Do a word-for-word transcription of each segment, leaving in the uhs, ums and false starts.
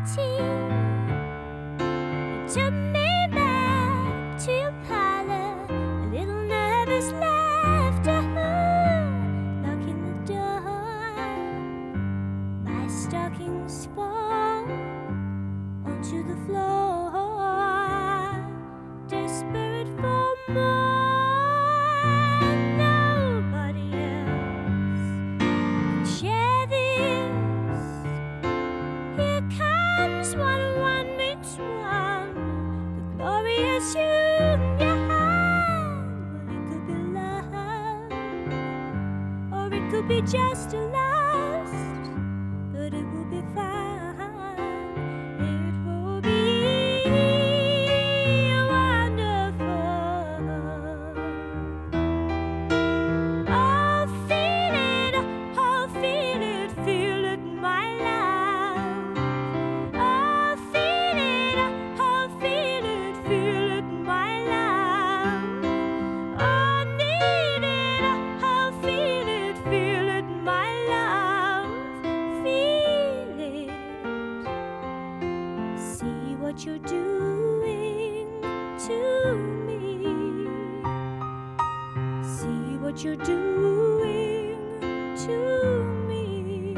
tea. You took me back to your parlor, a little nervous laughter, locking the door. My stockings fall onto the floor, desperate for more. Nobody else can share this. Here comes one, one makes one, the glorious union. Well, it could be love, or it could be just a lust, but it will be fine. It will be wonderful. Oh, feel it, oh, feel it, feel it, my love. Oh, feel it, oh, feel it, feel it, my love. Oh, need it, oh, feel it, feel it, my love. Feel it. See what you're doing to me. See what you're doing to me.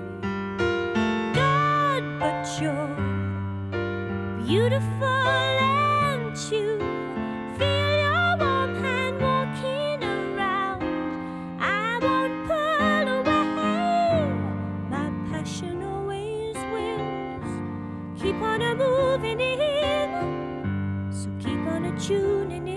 God, but you're beautiful, and you feel your warm hand walking around. I won't pull away. My passion always wins. Keep on a moving in, so keep on a tuning in.